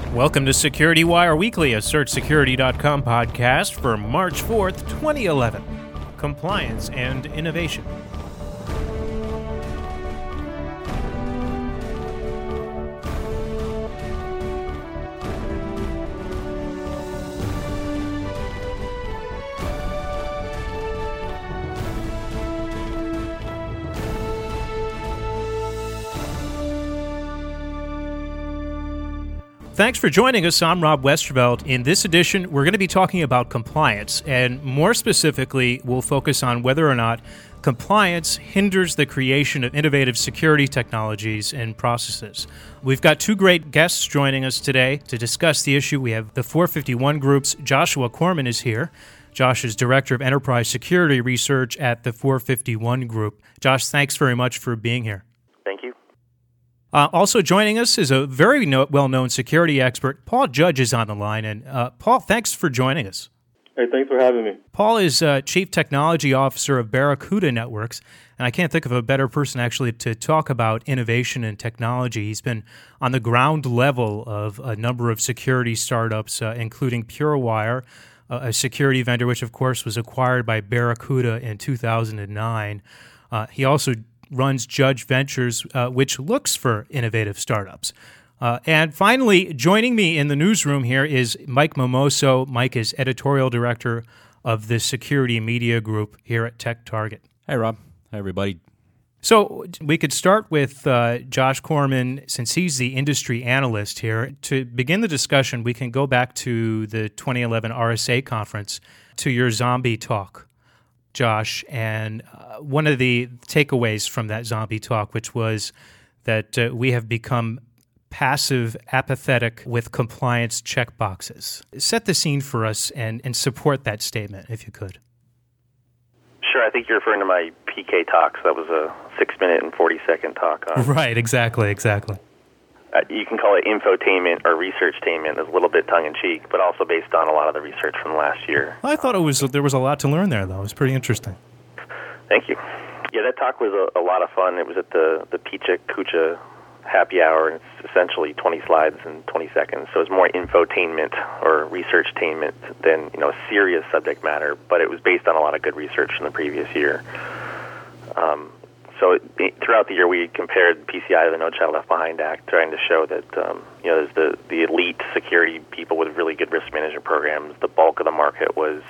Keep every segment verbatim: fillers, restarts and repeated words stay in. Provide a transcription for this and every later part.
Welcome to Security Wire Weekly, a search security dot com podcast for March fourth, twenty eleven. Compliance and innovation. Thanks for joining us. I'm Rob Westervelt. In this edition, we're going to be talking about compliance, and more specifically, we'll focus on whether or not compliance hinders the creation of innovative security technologies and processes. We've got two great guests joining us today to discuss the issue. We have the four fifty-one Group's Joshua Corman is here. Josh is Director of Enterprise Security Research at the four fifty-one Group. Josh, thanks very much for being here. Thank you. Uh, also joining us is a very no- well-known security expert. Paul Judge is on the line. And uh, Paul, thanks for joining us. Hey, thanks for having me. Paul is uh, Chief Technology Officer of Barracuda Networks, and I can't think of a better person actually to talk about innovation and technology. He's been on the ground level of a number of security startups, uh, including PureWire, uh, a security vendor which, of course, was acquired by Barracuda in two thousand nine. Uh, he also runs Judge Ventures, uh, which looks for innovative startups. Uh, and finally, joining me in the newsroom here is Mike Momoso. Mike is Editorial Director of the Security Media Group here at TechTarget. Hi, Rob. Hi, everybody. So we could start with uh, Josh Corman, since he's the industry analyst here. To begin the discussion, we can go back to the twenty eleven R S A conference, to your zombie talk, Josh, and uh, one of the takeaways from that zombie talk, which was that uh, we have become passive, apathetic with compliance checkboxes. Set the scene for us and, and support that statement, if you could. Sure, I think you're referring to my P K talks. That was a six-minute and forty-second talk. On, right, exactly, exactly. Uh, you can call it infotainment or researchtainment. It's a little bit tongue-in-cheek, but also based on a lot of the research from last year. I thought it was there was a lot to learn there, though. It was pretty interesting. Thank you. Yeah, that talk was a, a lot of fun. It was at the, the Pizza Kucha happy hour, and it's essentially twenty slides in twenty seconds. So it's more infotainment or researchtainment than, you know, serious subject matter, but it was based on a lot of good research from the previous year. Um, So it, throughout the year, we compared P C I to the No Child Left Behind Act, trying to show that um, you know there's the the elite security people with really good risk management programs. The bulk of the market was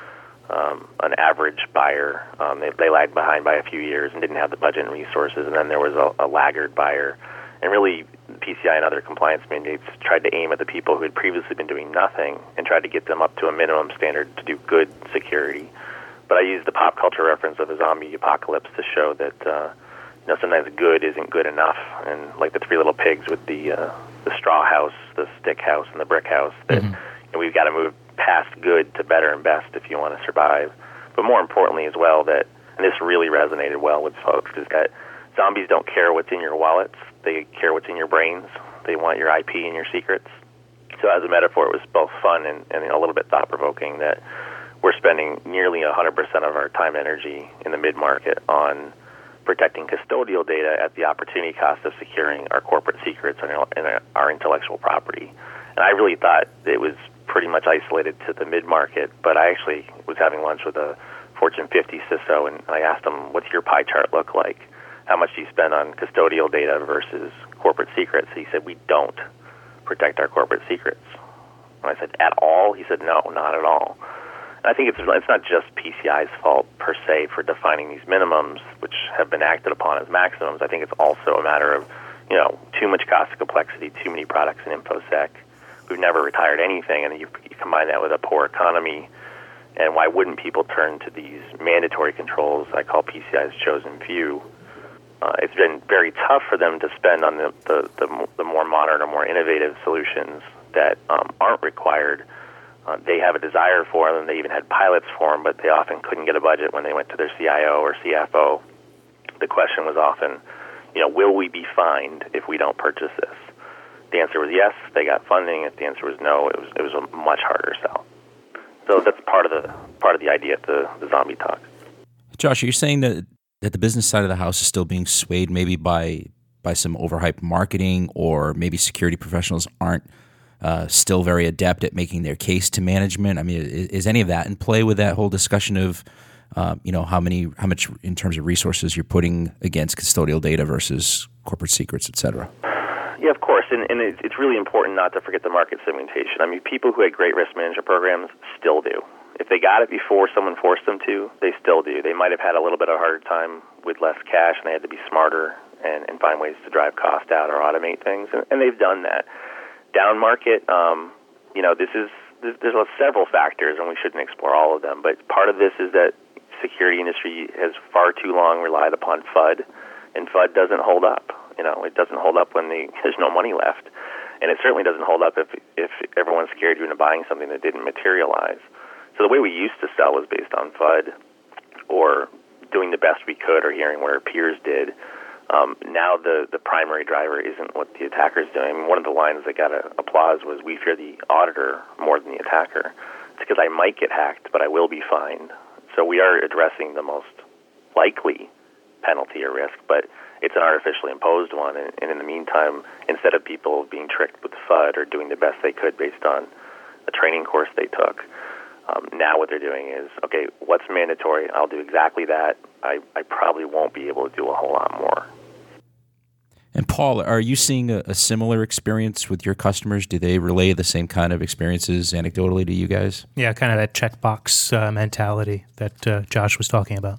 um, an average buyer. Um, they, they lagged behind by a few years and didn't have the budget and resources. And then there was a, a laggard buyer. And really, P C I and other compliance mandates tried to aim at the people who had previously been doing nothing and tried to get them up to a minimum standard to do good security. But I used the pop culture reference of a zombie apocalypse to show that uh, you know sometimes good isn't good enough, and like the Three Little Pigs with the uh, the straw house, the stick house, and the brick house. That mm-hmm. you know, we've got to move past good to better and best if you want to survive. But more importantly, as well, that and this really resonated well with folks, is that zombies don't care what's in your wallets; they care what's in your brains. They want your I P and your secrets. So, as a metaphor, it was both fun and, and a little bit thought-provoking that we're spending nearly one hundred percent of our time and energy in the mid-market on protecting custodial data at the opportunity cost of securing our corporate secrets and our, and our intellectual property. And I really thought it was pretty much isolated to the mid-market, but I actually was having lunch with a Fortune fifty C I S O, and I asked him, what's your pie chart look like? How much do you spend on custodial data versus corporate secrets? He said, we don't protect our corporate secrets. And I said, at all? He said, no, not at all. I think it's it's not just P C I's fault per se for defining these minimums, which have been acted upon as maximums. I think it's also a matter of, you know, too much cost and complexity, too many products in InfoSec. We've never retired anything, and you, you combine that with a poor economy, and why wouldn't people turn to these mandatory controls I call P C I's chosen few? Uh, it's been very tough for them to spend on the, the, the, the more modern or more innovative solutions that um, aren't required. Uh, they have a desire for them. They even had pilots for them, but they often couldn't get a budget when they went to their C I O or C F O. The question was often, you know, will we be fined if we don't purchase this? The answer was yes. They got funding. If the answer was no, it was it was a much harder sell. So that's part of the part of the idea at the, the zombie talk. Josh, are you saying that that the business side of the house is still being swayed maybe by by some overhyped marketing, or maybe security professionals aren't uh, still very adept at making their case to management? I mean, is, is any of that in play with that whole discussion of, uh, you know, how many, how much in terms of resources you're putting against custodial data versus corporate secrets, et cetera? Yeah, of course, and, and it's really important not to forget the market segmentation. I mean, people who had great risk management programs still do. If they got it before someone forced them to, they still do. They might have had a little bit of a harder time with less cash, and they had to be smarter and, and find ways to drive cost out or automate things, and, and they've done that. Down market, um, you know, this is there's, there's several factors, and we shouldn't explore all of them, but part of this is that security industry has far too long relied upon F U D, and F U D doesn't hold up. You know, it doesn't hold up when the, there's no money left, and it certainly doesn't hold up if if everyone's scared you into buying something that didn't materialize. So the way we used to sell was based on F U D or doing the best we could or hearing what our peers did. Um, now the, the primary driver isn't what the attacker's doing. I mean, one of the lines that got a, applause was, "We fear the auditor more than the attacker." It's because I might get hacked, but I will be fined. So we are addressing the most likely penalty or risk, but it's an artificially imposed one. And, and in the meantime, instead of people being tricked with F U D or doing the best they could based on a training course they took, um, now what they're doing is, okay, what's mandatory? I'll do exactly that. I, I probably won't be able to do a whole lot more. And Paul, are you seeing a, a similar experience with your customers? Do they relay the same kind of experiences anecdotally to you guys? Yeah, kind of that checkbox uh, mentality that uh, Josh was talking about.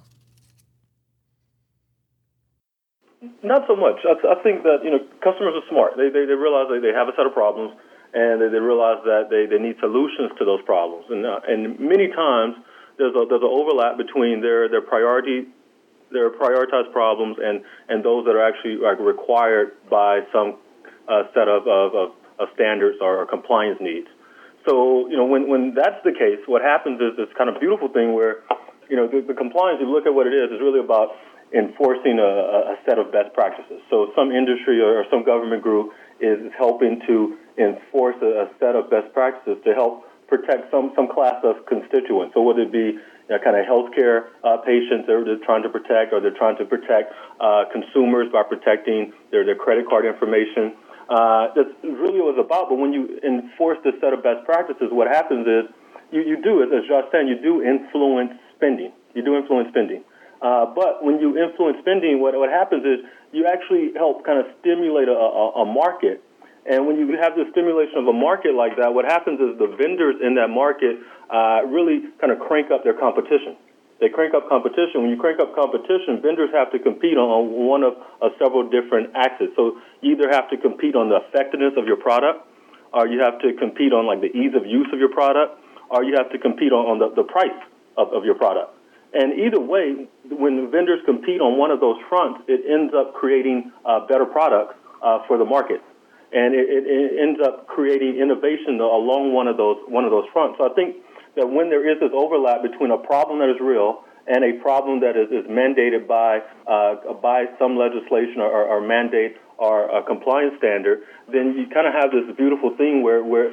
Not so much. I, th- I think that, you know, customers are smart. They they, they realize that they have a set of problems, and they, they realize that they, they need solutions to those problems. And uh, and many times there's a there's an overlap between their their priority their prioritized problems and, and those that are actually like required by some uh, set of, of, of, of standards or compliance needs. So, you know, when, when that's the case, what happens is this kind of beautiful thing where, you know, the, the compliance, if you look at what it is, is really about enforcing a, a set of best practices. So some industry or some government group is helping to enforce a, a set of best practices to help protect some, some class of constituents. So whether it be, you know, kind of healthcare uh, patients they're, they're trying to protect, or they're trying to protect uh, consumers by protecting their, their credit card information. Uh, that's really what it's about. But when you enforce this set of best practices, what happens is you, you do, as Josh said, you do influence spending. You do influence spending. Uh, but when you influence spending, what, what happens is you actually help kind of stimulate a, a, a market. And when you have the stimulation of a market like that, what happens is the vendors in that market uh, really kind of crank up their competition. They crank up competition. When you crank up competition, vendors have to compete on, on one of uh, several different axes. So you either have to compete on the effectiveness of your product, or you have to compete on like the ease of use of your product, or you have to compete on, on the, the price of, of your product. And either way, when the vendors compete on one of those fronts, it ends up creating uh, better products uh, for the market. And it, it, it ends up creating innovation along one of those one of those fronts. So I think that when there is this overlap between a problem that is real and a problem that is, is mandated by uh, by some legislation or, or mandate or a compliance standard, then you kind of have this beautiful thing where, where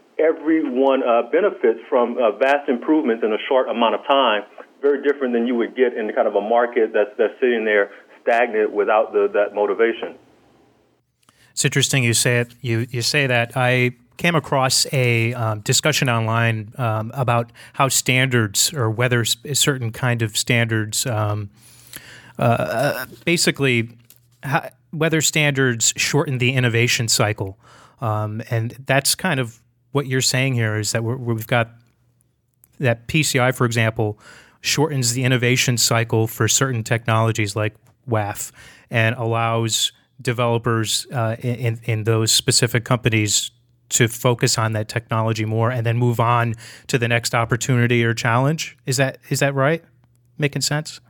everyone uh, benefits from uh, vast improvements in a short amount of time, very different than you would get in kind of a market that's, that's sitting there stagnant without the, that motivation. It's interesting you say it. You you say that. I came across a um, discussion online um, about how standards, or whether a certain kind of standards, um, uh, basically how, whether standards shorten the innovation cycle, um, and that's kind of what you're saying here. Is that we're, we've got that P C I, for example, shortens the innovation cycle for certain technologies like W A F and allows developers uh, in in those specific companies to focus on that technology more and then move on to the next opportunity or challenge. Is that is that right? Making sense?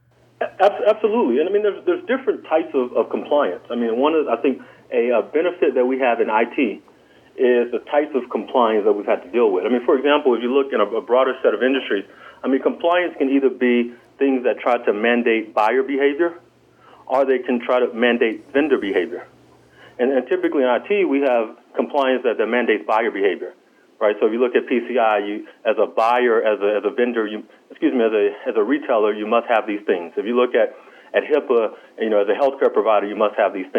Absolutely. And I mean, there's there's different types of, of compliance. I mean, one of I think a, a benefit that we have in I T is the types of compliance that we've had to deal with. I mean, for example, if you look in a, a broader set of industries, I mean, compliance can either be things that try to mandate buyer behavior, or they can try to mandate vendor behavior. And, and typically in I T, we have compliance that, that mandates buyer behavior, right? So if you look at P C I, you, as a buyer, as a, as a vendor, you, excuse me, as a as a retailer, you must have these things. If you look at, at HIPAA, you know, as a healthcare provider, you must have these things.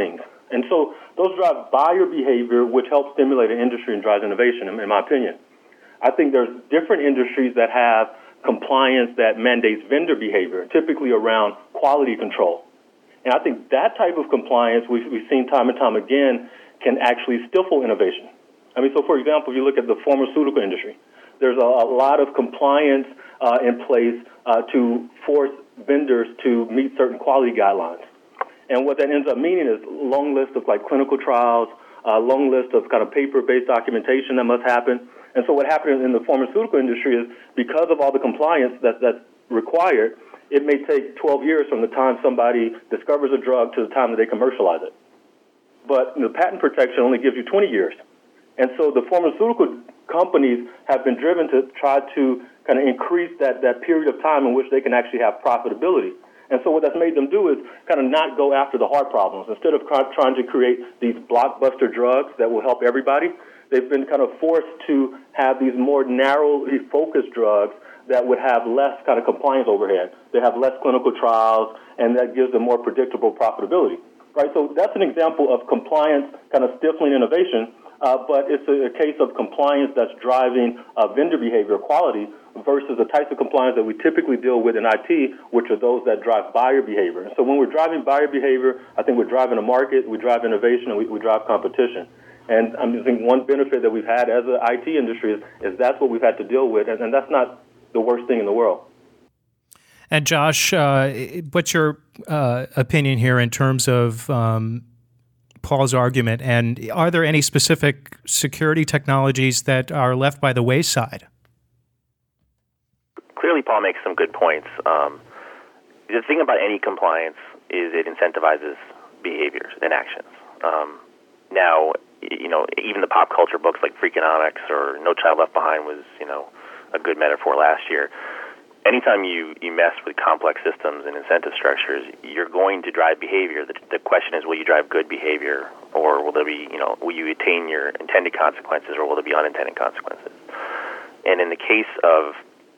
And so those drive buyer behavior, which helps stimulate an industry and drives innovation, in my opinion. I think there's different industries that have compliance that mandates vendor behavior, typically around quality control. And I think that type of compliance, we've, we've seen time and time again, can actually stifle innovation. I mean, so for example, if you look at the pharmaceutical industry, there's a, a lot of compliance uh, in place uh, to force vendors to meet certain quality guidelines. And what that ends up meaning is a long list of like clinical trials, a long list of kind of paper-based documentation that must happen. And so what happened in the pharmaceutical industry is because of all the compliance that, that's required, it may take twelve years from the time somebody discovers a drug to the time that they commercialize it. But the patent protection only gives you twenty years. And so the pharmaceutical companies have been driven to try to kind of increase that, that period of time in which they can actually have profitability. And so what that's made them do is kind of not go after the hard problems. Instead of trying to create these blockbuster drugs that will help everybody, they've been kind of forced to have these more narrowly focused drugs that would have less kind of compliance overhead. They have less clinical trials, and that gives them more predictable profitability. Right? So that's an example of compliance kind of stifling innovation, uh, but it's a, a case of compliance that's driving uh, vendor behavior quality versus the types of compliance that we typically deal with in I T, which are those that drive buyer behavior. And so when we're driving buyer behavior, I think we're driving a market, we drive innovation, and we, we drive competition. And I think one benefit that we've had as an I T industry is, is that's what we've had to deal with, and, and that's not the worst thing in the world. And Josh, uh, what's your uh, opinion here in terms of um, Paul's argument? And are there any specific security technologies that are left by the wayside? Clearly, Paul makes some good points. Um, the thing about any compliance is it incentivizes behaviors and actions. Um, now, you know, even the pop culture books like Freakonomics or No Child Left Behind was, you know, a good metaphor last year. Anytime you, you mess with complex systems and incentive structures, you're going to drive behavior. The, the question is, will you drive good behavior, or will there be, you know, will you attain your intended consequences, or will there be unintended consequences? And in the case of,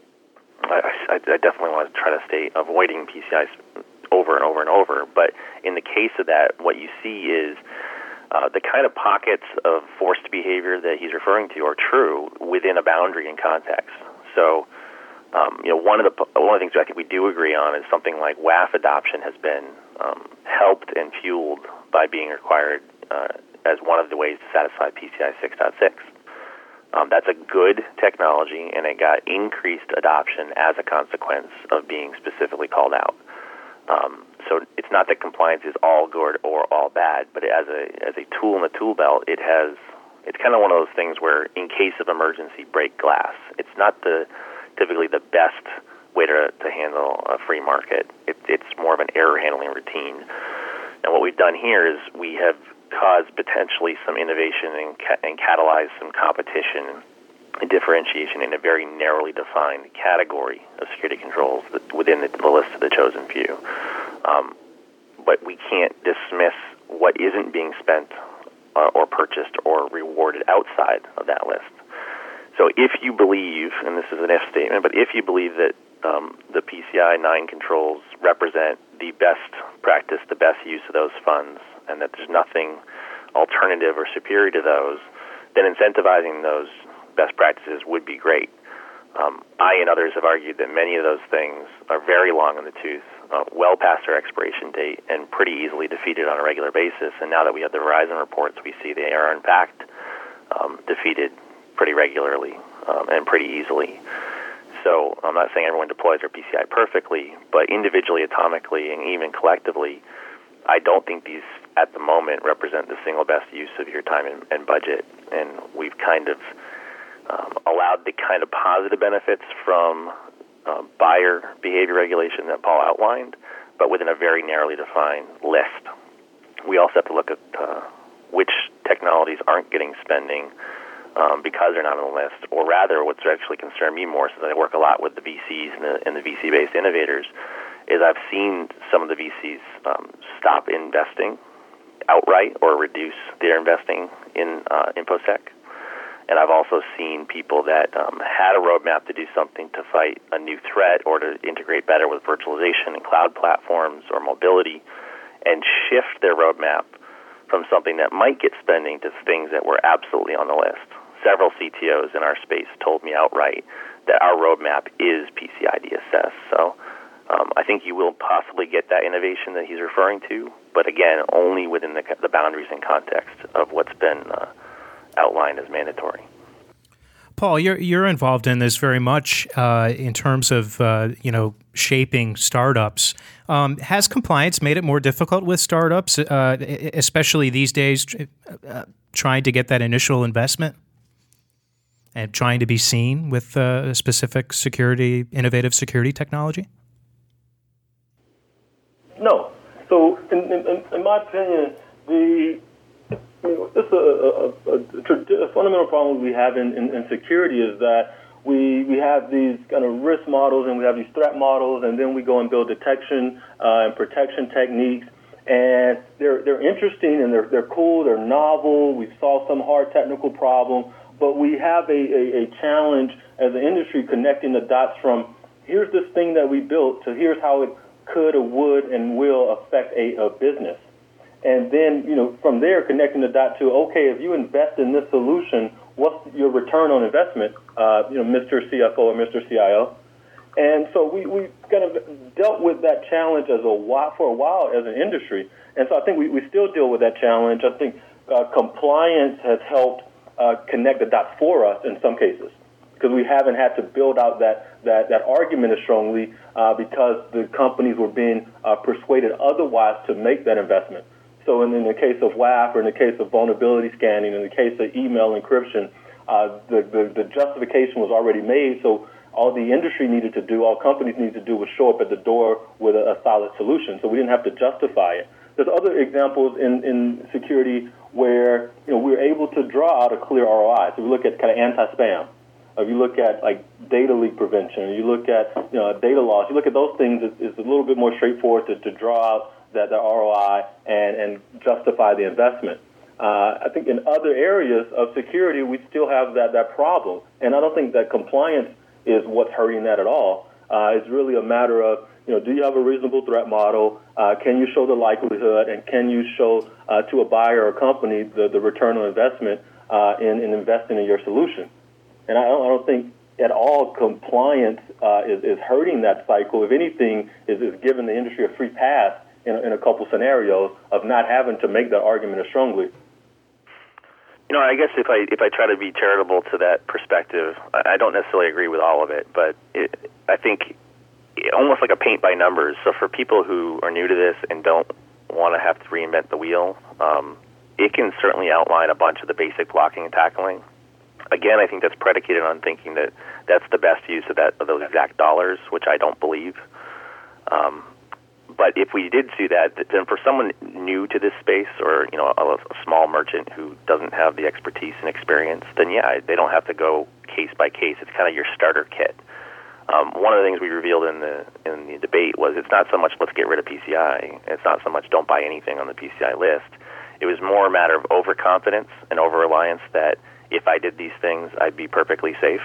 I, I definitely want to try to stay avoiding P C Is over and over and over, but in the case of that, what you see is uh, the kind of pockets of forced behavior that he's referring to are true within a boundary and context. So, Um, you know, one of the one of the things I think we do agree on is something like W A F adoption has been um, helped and fueled by being required uh, as one of the ways to satisfy P C I six point six. Um, that's a good technology, and it got increased adoption as a consequence of being specifically called out. Um, so it's not that compliance is all good or all bad, but as a as a tool in the tool belt, it has. It's kind of one of those things where, in case of emergency, break glass. It's not the typically the best way to, to handle a free market. It, it's more of an error handling routine. And what we've done here is we have caused potentially some innovation and, ca- and catalyzed some competition and differentiation in a very narrowly defined category of security controls that, within the, the list of the chosen few. Um, but we can't dismiss what isn't being spent uh, or purchased or rewarded outside of that list. So if you believe, and this is an if statement, but if you believe that um, the P C I nine controls represent the best practice, the best use of those funds, and that there's nothing alternative or superior to those, then incentivizing those best practices would be great. Um, I and others have argued that many of those things are very long in the tooth, uh, well past their expiration date, and pretty easily defeated on a regular basis. And now that we have the Verizon reports, we see they are, in fact, um, defeated pretty regularly um, and pretty easily. So I'm not saying everyone deploys their P C I perfectly, but individually, atomically, and even collectively, I don't think these, at the moment, represent the single best use of your time and, and budget. And we've kind of um, allowed the kind of positive benefits from uh, buyer behavior regulation that Paul outlined, but within a very narrowly defined list. We also have to look at uh, which technologies aren't getting spending Um, because they're not on the list, or rather, what's actually concerned me more, since I work a lot with the V Cs and the, and the V C-based innovators, is I've seen some of the V Cs um, stop investing outright or reduce their investing in uh, InfoSec. And I've also seen people that um, had a roadmap to do something to fight a new threat or to integrate better with virtualization and cloud platforms or mobility, and shift their roadmap from something that might get spending to things that were absolutely on the list. Several C T Os in our space told me outright that our roadmap is P C I D S S. So um, I think you will possibly get that innovation that he's referring to, but again, only within the, the boundaries and context of what's been uh, outlined as mandatory. Paul, you're you're involved in this very much uh, in terms of uh, you know shaping startups. Um, has compliance made it more difficult with startups, uh, especially these days, uh, trying to get that initial investment and trying to be seen with uh, specific security, innovative security technology? No. So, in, in, in my opinion, the You know, it's a, a, a, a fundamental problem we have in, in, in security is that we we have these kind of risk models and we have these threat models, and then we go and build detection uh, and protection techniques, and they're they're interesting and they're they're cool, they're novel. We've solved some hard technical problem, but we have a, a, a challenge as an industry connecting the dots from here's this thing that we built to here's how it could or would and will affect a, a business. And then, you know, from there, connecting the dot to, okay, if you invest in this solution, what's your return on investment, uh, you know, Mister C F O or Mister C I O? And so we, we kind of dealt with that challenge as a while, for a while as an industry. And so I think we, we still deal with that challenge. I think uh, compliance has helped uh, connect the dots for us in some cases, because we haven't had to build out that, that, that argument as strongly uh, because the companies were being uh, persuaded otherwise to make that investment. So in, in the case of W A F or in the case of vulnerability scanning, in the case of email encryption, uh, the, the, the justification was already made. So all the industry needed to do, all companies needed to do was show up at the door with a, a solid solution. So we didn't have to justify it. There's other examples in, in security where you know we're able to draw out a clear R O I. So we look at kind of anti-spam. If you look at like data leak prevention, you look at you know data loss, you look at those things, it's, it's a little bit more straightforward to, to draw out that the R O I and, and justify the investment. Uh, I think in other areas of security, we still have that, that problem. And I don't think that compliance is what's hurting that at all. Uh, it's really a matter of, you know, do you have a reasonable threat model? Uh, can you show the likelihood? And can you show uh, to a buyer or company the, the return on investment uh, in, in investing in your solution? And I don't, I don't think at all compliance uh, is, is hurting that cycle. If anything, is, is giving the industry a free pass In a, in a couple scenarios of not having to make that argument as strongly. You know, I guess if I if I try to be charitable to that perspective, I, I don't necessarily agree with all of it, but it, I think it, almost like a paint by numbers. So for people who are new to this and don't want to have to reinvent the wheel, um, it can certainly outline a bunch of the basic blocking and tackling. Again, I think that's predicated on thinking that that's the best use of that of those exact dollars, which I don't believe. Um, But if we did do that, then for someone new to this space or, you know, a, a small merchant who doesn't have the expertise and experience, then, yeah, they don't have to go case by case. It's kind of your starter kit. Um, one of the things we revealed in the in the debate was it's not so much let's get rid of P C I. It's not so much don't buy anything on the P C I list. It was more a matter of overconfidence and over-reliance that if I did these things, I'd be perfectly safe.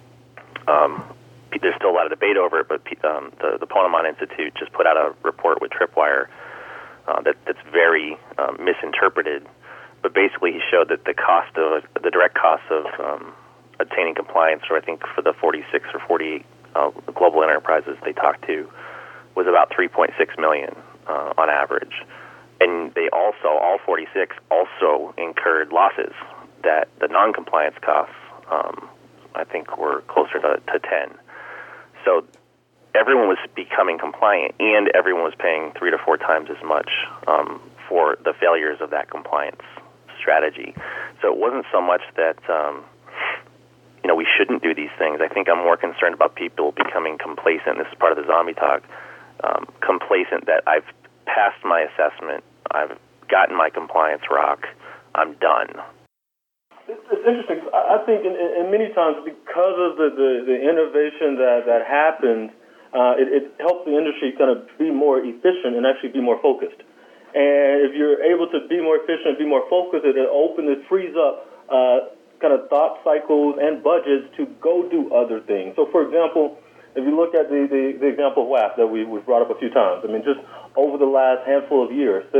Um There's still a lot of debate over it, but um, the, the Ponemon Institute just put out a report with Tripwire uh, that, that's very um, misinterpreted. But basically, he showed that the cost of the direct cost of um, obtaining compliance, or I think for the forty-six or forty-eight uh, global enterprises they talked to, was about three point six million dollars uh, on average. And they also, all forty-six, also incurred losses that the non-compliance costs, um, I think, were closer to, to ten. So everyone was becoming compliant, and everyone was paying three to four times as much um, for the failures of that compliance strategy. So it wasn't so much that um, you know we shouldn't do these things. I think I'm more concerned about people becoming complacent. This is part of the zombie talk. Um, complacent that I've passed my assessment, I've gotten my compliance rock, I'm done. It's interesting. I think in, in many times because of the, the, the innovation that, that happened, uh, it, it helps the industry kind of be more efficient and actually be more focused. And if you're able to be more efficient, be more focused, it opens, it frees up uh, kind of thought cycles and budgets to go do other things. So, for example, if you look at the, the, the example of W A F that we, we've brought up a few times, I mean, just over the last handful of years, since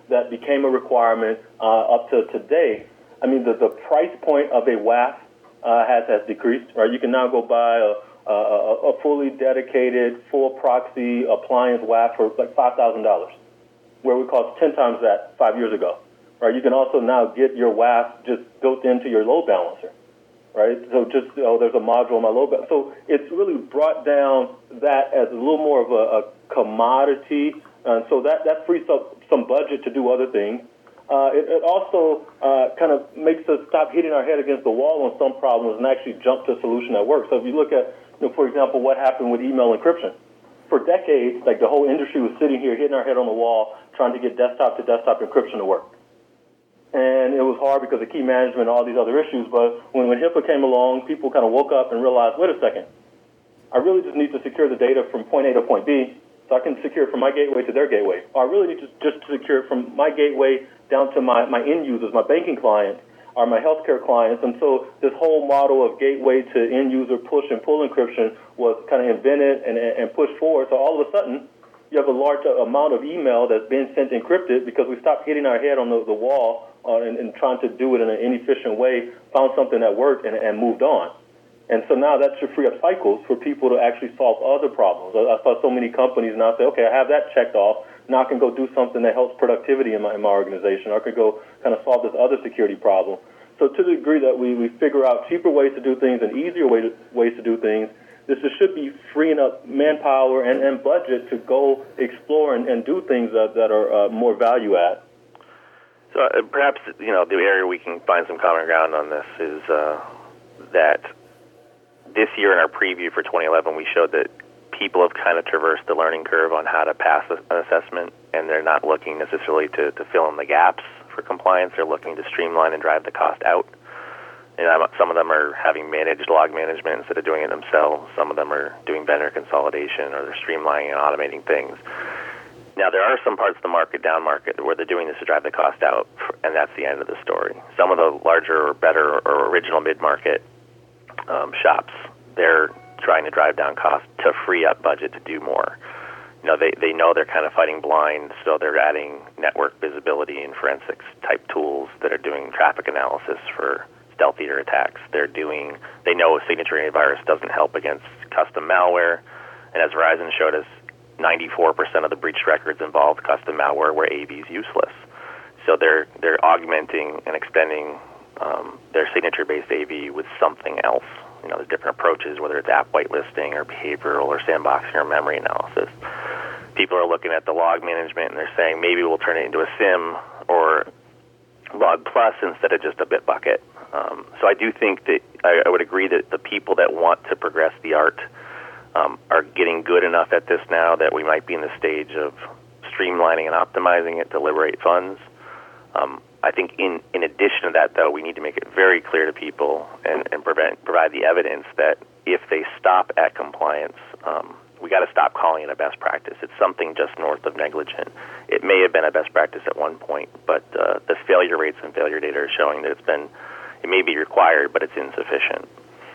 that became a requirement uh, up to today, I mean, the, the price point of a W A F uh, has, has decreased, right? You can now go buy a, a, a fully dedicated, full proxy appliance W A F for like five thousand dollars, where it cost ten times that five years ago, right? You can also now get your W A F just built into your load balancer, right? So just, oh, there's a module in my load balancer. So it's really brought down that as a little more of a, a commodity, and so that, that frees up some budget to do other things. Uh, it, it also uh, kind of makes us stop hitting our head against the wall on some problems and actually jump to a solution that works. So if you look at, you know, for example, what happened with email encryption. For decades, like the whole industry was sitting here hitting our head on the wall trying to get desktop-to-desktop encryption to work. And it was hard because of key management and all these other issues. But when, when HIPAA came along, people kind of woke up and realized, wait a second, I really just need to secure the data from point A to point B so I can secure it from my gateway to their gateway. Or I really need to just secure it from my gateway down to my, my end users, my banking clients, or my healthcare clients. And so this whole model of gateway to end user push and pull encryption was kind of invented and, and pushed forward. So all of a sudden, you have a large amount of email that's been sent encrypted because we stopped hitting our head on the, the wall uh, and, and trying to do it in an inefficient way, found something that worked and, and moved on. And so now that should free up cycles for people to actually solve other problems. I, I saw so many companies now say, okay, I have that checked off. Now I can go do something that helps productivity in my, in my organization. Or I could go kind of solve this other security problem. So to the degree that we, we figure out cheaper ways to do things and easier way to, ways to do things, this should be freeing up manpower and, and budget to go explore and, and do things that, that are uh, more value add. So uh, perhaps, you know, the area we can find some common ground on this is uh, that this year in our preview for twenty eleven, we showed that people have kind of traversed the learning curve on how to pass an assessment, and they're not looking necessarily to, to fill in the gaps for compliance. They're looking to streamline and drive the cost out. And some of them are having managed log management instead of doing it themselves. Some of them are doing vendor consolidation, or they're streamlining and automating things. Now, there are some parts of the market, down market, where they're doing this to drive the cost out, and that's the end of the story. Some of the larger or better or original mid-market um, shops, they're trying to drive down costs to free up budget to do more. You know, they, they know they're kind of fighting blind, so they're adding network visibility and forensics type tools that are doing traffic analysis for stealthier attacks. They're doing, they know a signature antivirus doesn't help against custom malware, and as Verizon showed us, ninety-four percent of the breached records involved custom malware where A V is useless. So they're they're augmenting and extending um, their signature-based A V with something else. You know, there's different approaches, whether it's app whitelisting or behavioral or sandboxing or memory analysis. People are looking at the log management and they're saying maybe we'll turn it into a SIM or Log Plus instead of just a Bitbucket. Um, so I do think that I, I would agree that the people that want to progress the art um, are getting good enough at this now that we might be in the stage of streamlining and optimizing it to liberate funds. Um, I think in, in addition to that, though, we need to make it very clear to people and, and prevent, provide the evidence that if they stop at compliance, um, we got to stop calling it a best practice. It's something just north of negligent. It may have been a best practice at one point, but uh, the failure rates and failure data are showing that it's been, it may be required, but it's insufficient.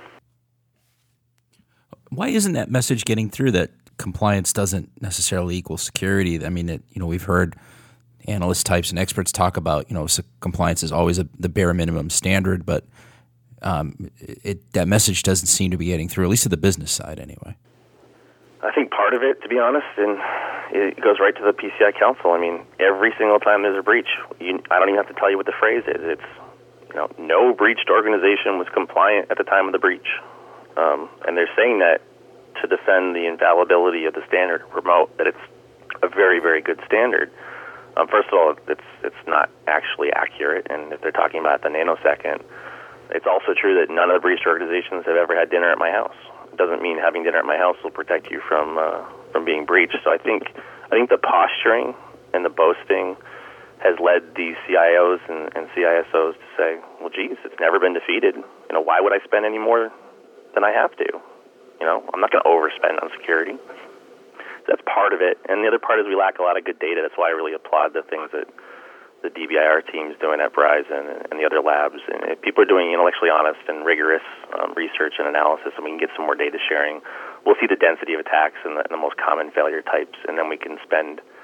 Why isn't that message getting through that compliance doesn't necessarily equal security? I mean, it, you know, we've heard analyst types and experts talk about, you know, compliance is always a, the bare minimum standard, but um, it, that message doesn't seem to be getting through, at least to the business side anyway. I think part of it, to be honest, and it goes right to the P C I Council. I mean, every single time there's a breach, you, I don't even have to tell you what the phrase is. It's, you know, no breached organization was compliant at the time of the breach. Um, and they're saying that to defend the infallibility of the standard, promote that it's a very, very good standard. Um, first of all, it's it's not actually accurate, and if they're talking about the nanosecond, it's also true that none of the breached organizations have ever had dinner at my house. It doesn't mean having dinner at my house will protect you from uh, from being breached. So I think I think the posturing and the boasting has led these C I Os and, and C I S Os to say, well, geez, it's never been defeated. You know, why would I spend any more than I have to? You know, I'm not going to overspend on security. That's part of it. And the other part is we lack a lot of good data. That's why I really applaud the things that the D B I R team's doing at Verizon and, and the other labs. And if people are doing intellectually honest and rigorous um, research and analysis, and we can get some more data sharing, we'll see the density of attacks and the, and the most common failure types, and then we can spend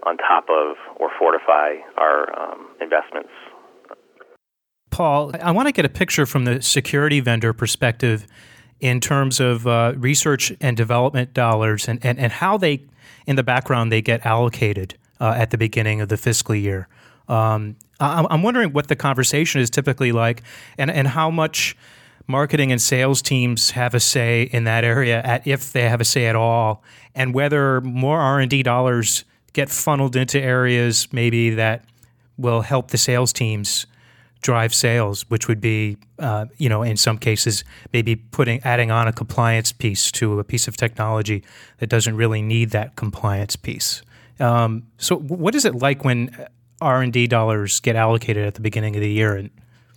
on top of or fortify our um, investments. Paul, I want to get a picture from the security vendor perspective in terms of uh, research and development dollars and, and, and how they, in the background, they get allocated uh, at the beginning of the fiscal year. Um, I'm wondering what the conversation is typically like and, and how much marketing and sales teams have a say in that area, at, if they have a say at all, and whether more R and D dollars get funneled into areas maybe that will help the sales teams drive sales, which would be, uh, you know, in some cases, maybe putting adding on a compliance piece to a piece of technology that doesn't really need that compliance piece. Um, so what is it like when R and D dollars get allocated at the beginning of the year? And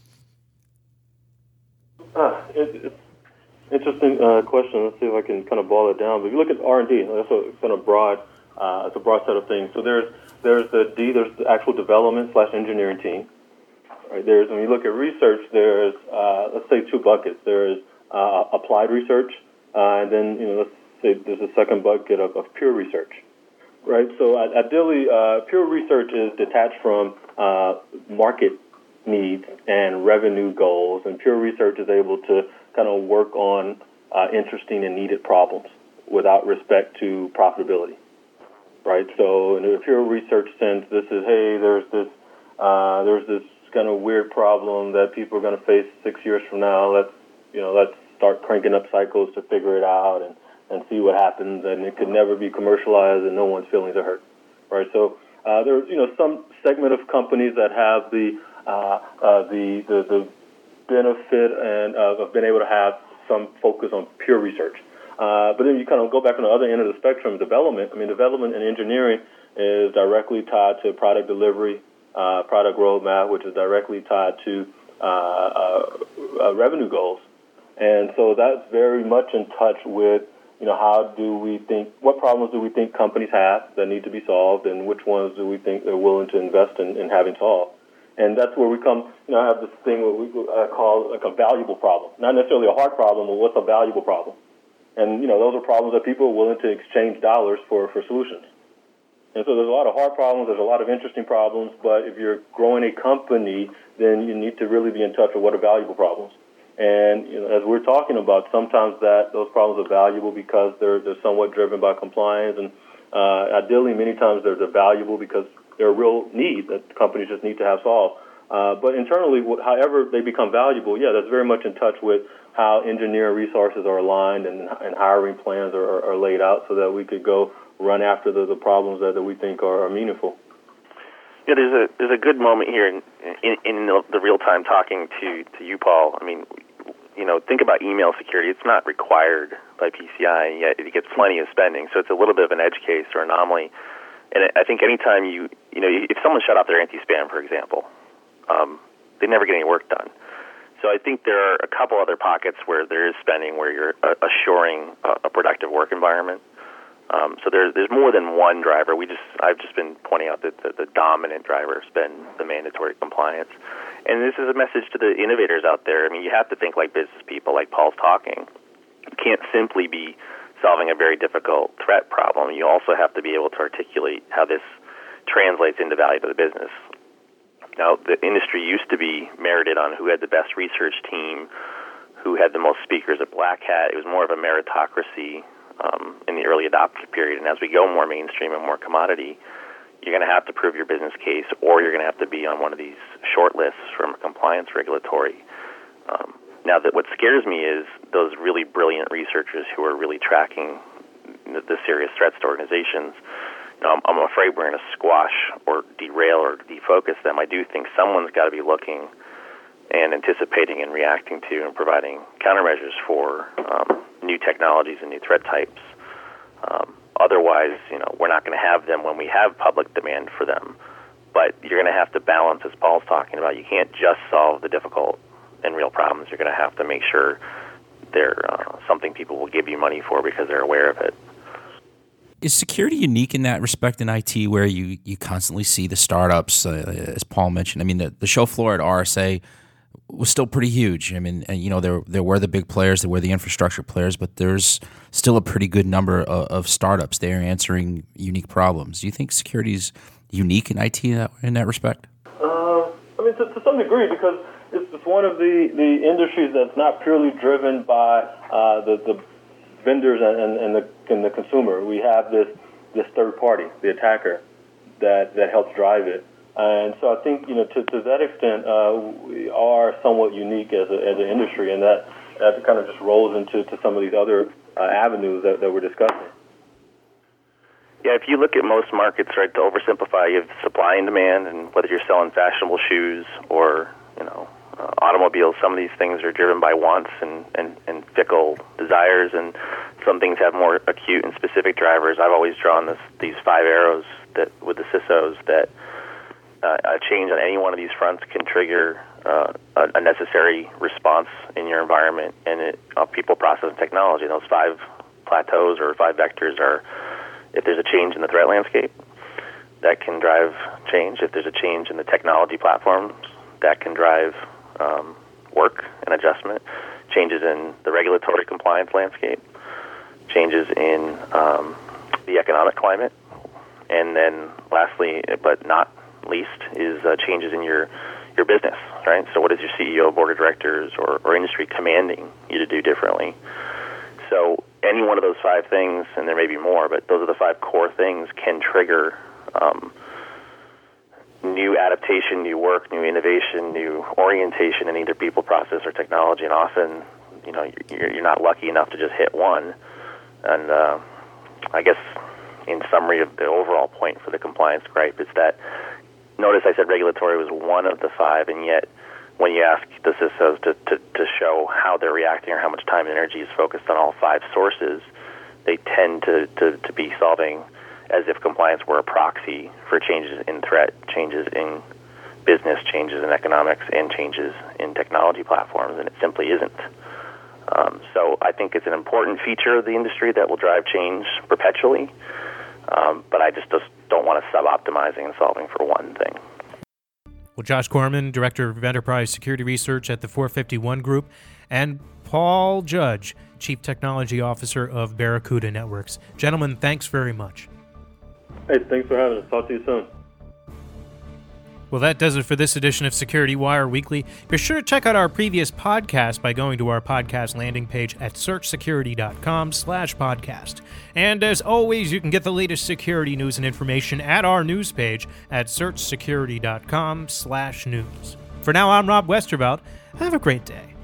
uh, it, it's interesting uh, question. Let's see if I can kind of boil it down. But if you look at R and D, that's a kind of broad, uh, it's a broad set of things. So there's there's the D, there's the actual development slash engineering team. Right, there's when you look at research, there's uh, let's say two buckets. There's uh, applied research, uh, and then you know let's say there's a second bucket of, of pure research. Right. So ideally, uh, pure research is detached from uh, market needs and revenue goals, and pure research is able to kind of work on uh, interesting and needed problems without respect to profitability. Right. So in a pure research sense, this is hey, there's this uh, there's this kind of weird problem that people are going to face six years from now. Let's, you know, let's start cranking up cycles to figure it out and, and see what happens. And it could never be commercialized, and no one's feelings are hurt, right? So uh, there's, you know, some segment of companies that have the uh, uh, the, the the benefit and uh, of being able to have some focus on pure research. Uh, but then you kind of go back on the other end of the spectrum, development. I mean, development and engineering is directly tied to product delivery, Uh, product roadmap, which is directly tied to uh, uh, uh, revenue goals, and so that's very much in touch with, you know, how do we think, what problems do we think companies have that need to be solved, and which ones do we think they're willing to invest in, in having solved, and that's where we come. You know, I have this thing what we uh, call like a valuable problem, not necessarily a hard problem, but what's a valuable problem, and you know, those are problems that people are willing to exchange dollars for for solutions. And so there's a lot of hard problems, there's a lot of interesting problems, but if you're growing a company, then you need to really be in touch with what are valuable problems. And you know, as we're talking about, sometimes that those problems are valuable because they're, they're somewhat driven by compliance, and uh, ideally many times they're, they're valuable because they're a real need that companies just need to have solved. Uh, but internally, however they become valuable, yeah, that's very much in touch with how engineering resources are aligned and, and hiring plans are, are laid out so that we could go run after the, the problems that, that we think are, are meaningful. Yeah, there's a there's a good moment here in in, in the, the real time talking to, to you, Paul. I mean, you know, think about email security. It's not required by P C I, yet it gets plenty of spending. So it's a little bit of an edge case or anomaly. And I think anytime you you know if someone shut off their anti-spam, for example, um, they never get any work done. So I think there are a couple other pockets where there is spending where you're uh, assuring a, a productive work environment. Um, so there's there's more than one driver. We just I've just been pointing out that the, the dominant driver has been the mandatory compliance, and this is a message to the innovators out there. I mean, you have to think like business people, like Paul's talking. You can't simply be solving a very difficult threat problem. You also have to be able to articulate how this translates into value to the business. Now, the industry used to be merited on who had the best research team, who had the most speakers at Black Hat. It was more of a meritocracy Um, in the early adopter period. And as we go more mainstream and more commodity, you're going to have to prove your business case, or you're going to have to be on one of these short lists from a compliance regulatory. Um, now, that what scares me is those really brilliant researchers who are really tracking the, the serious threats to organizations. You know, I'm, I'm afraid we're going to squash or derail or defocus them. I do think someone's got to be looking and anticipating and reacting to and providing countermeasures for um, new technologies and new threat types. Um, otherwise, you know, we're not going to have them when we have public demand for them. But you're going to have to balance, as Paul's talking about. You can't just solve the difficult and real problems. You're going to have to make sure they're uh, something people will give you money for because they're aware of it. Is security unique in that respect in I T, where you, you constantly see the startups, uh, as Paul mentioned? I mean, the, the show floor at R S A was still pretty huge. I mean, and, you know, there there were the big players, there were the infrastructure players, but there's still a pretty good number of, of startups there answering unique problems. Do you think security is unique in I T in that, in that respect? Uh, I mean, to, to some degree, because it's, it's one of the, the industries that's not purely driven by uh, the, the vendors and, and, and, the, and the consumer. We have this, this third party, the attacker, that, that helps drive it. And so I think, you know, to, to that extent, uh, we are somewhat unique as, a, as an industry, and that, that kind of just rolls into to some of these other uh, avenues that, that we're discussing. Yeah, if you look at most markets, right, to oversimplify, you have supply and demand, and whether you're selling fashionable shoes or, you know, uh, automobiles, some of these things are driven by wants and, and, and fickle desires, and some things have more acute and specific drivers. I've always drawn this, these five arrows that with the C I S Os that Uh, a change on any one of these fronts can trigger uh, a, a necessary response in your environment and it, uh, people, process, and technology. And those five plateaus or five vectors are, if there's a change in the threat landscape, that can drive change. If there's a change in the technology platforms, that can drive um, work and adjustment. Changes in the regulatory compliance landscape, changes in um, the economic climate, and then lastly, but not least, is uh, changes in your your business, right? So what is your C E O, board of directors, or, or industry commanding you to do differently? So any one of those five things, and there may be more, but those are the five core things, can trigger um, new adaptation, new work, new innovation, new orientation in either people, process, or technology. And often, you know, you're, you're not lucky enough to just hit one. And uh, I guess in summary of the overall point for the compliance gripe is that, notice I said regulatory was one of the five, and yet when you ask the C I S Os to, to, to show how they're reacting or how much time and energy is focused on all five sources, they tend to, to, to be solving as if compliance were a proxy for changes in threat, changes in business, changes in economics, and changes in technology platforms, and it simply isn't. Um, so I think it's an important feature of the industry that will drive change perpetually, um, but I just, just don't want to sub-optimizing and solving for one thing. Well, Josh Corman, Director of Enterprise Security Research at the four fifty-one Group, and Paul Judge, Chief Technology Officer of Barracuda Networks. Gentlemen, thanks very much. Hey, thanks for having us. Talk to you soon. Well, that does it for this edition of Security Wire Weekly. Be sure to check out our previous podcast by going to our podcast landing page at searchsecurity.com slash podcast. And as always, you can get the latest security news and information at our news page at searchsecurity.com slash news. For now, I'm Rob Westervelt. Have a great day.